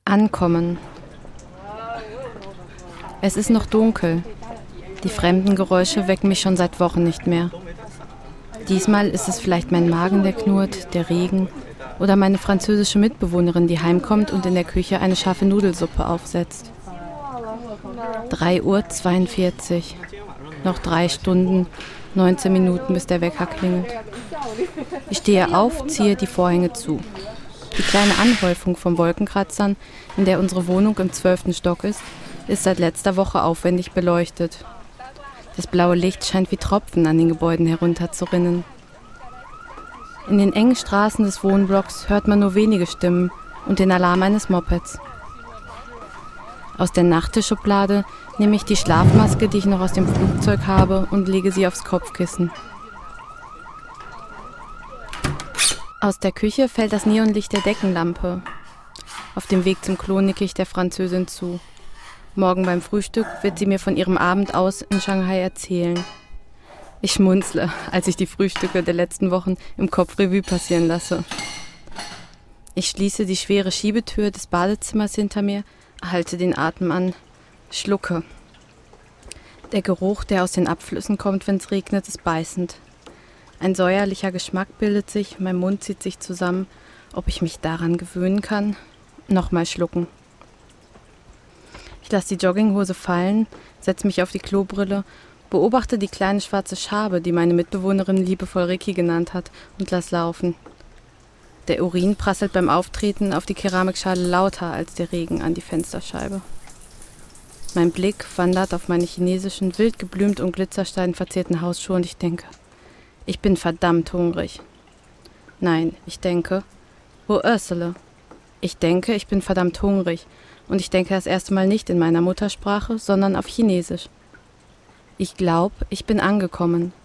Ankommen. Es ist noch dunkel. Die fremden Geräusche wecken mich schon seit Wochen nicht mehr. Diesmal ist es vielleicht mein Magen, der knurrt, der Regen oder meine französische Mitbewohnerin, die heimkommt und in der Küche eine scharfe Nudelsuppe aufsetzt. 3:42 Uhr. Noch 3 Stunden, 19 Minuten, bis der Wecker klingelt. Ich stehe auf, ziehe die Vorhänge zu. Die kleine Anhäufung von Wolkenkratzern, in der unsere Wohnung im 12. Stock ist seit letzter Woche aufwendig beleuchtet. Das blaue Licht scheint wie Tropfen an den Gebäuden herunterzurinnen. In den engen Straßen des Wohnblocks hört man nur wenige Stimmen und den Alarm eines Mopeds. Aus der Nachttischschublade nehme ich die Schlafmaske, die ich noch aus dem Flugzeug habe, und lege sie aufs Kopfkissen. Aus der Küche fällt das Neonlicht der Deckenlampe. Auf dem Weg zum Klo nicke ich der Französin zu. Morgen beim Frühstück wird sie mir von ihrem Abend aus in Shanghai erzählen. Ich schmunzle, als ich die Frühstücke der letzten Wochen im Kopf Revue passieren lasse. Ich schließe die schwere Schiebetür des Badezimmers hinter mir, halte den Atem an, schlucke. Der Geruch, der aus den Abflüssen kommt, wenn es regnet, ist beißend. Ein säuerlicher Geschmack bildet sich, mein Mund zieht sich zusammen. Ob ich mich daran gewöhnen kann? Nochmal schlucken. Ich lasse die Jogginghose fallen, setze mich auf die Klobrille, beobachte die kleine schwarze Schabe, die meine Mitbewohnerin liebevoll Ricky genannt hat, und lass laufen. Der Urin prasselt beim Auftreten auf die Keramikschale lauter als der Regen an die Fensterscheibe. Mein Blick wandert auf meine chinesischen, wild geblümt und glitzersteinverzierten Hausschuhe und ich denke, ich bin verdammt hungrig. Nein, ich denke, oh Ursula. Ich denke, ich bin verdammt hungrig und ich denke das erste Mal nicht in meiner Muttersprache, sondern auf Chinesisch. Ich glaube, ich bin angekommen.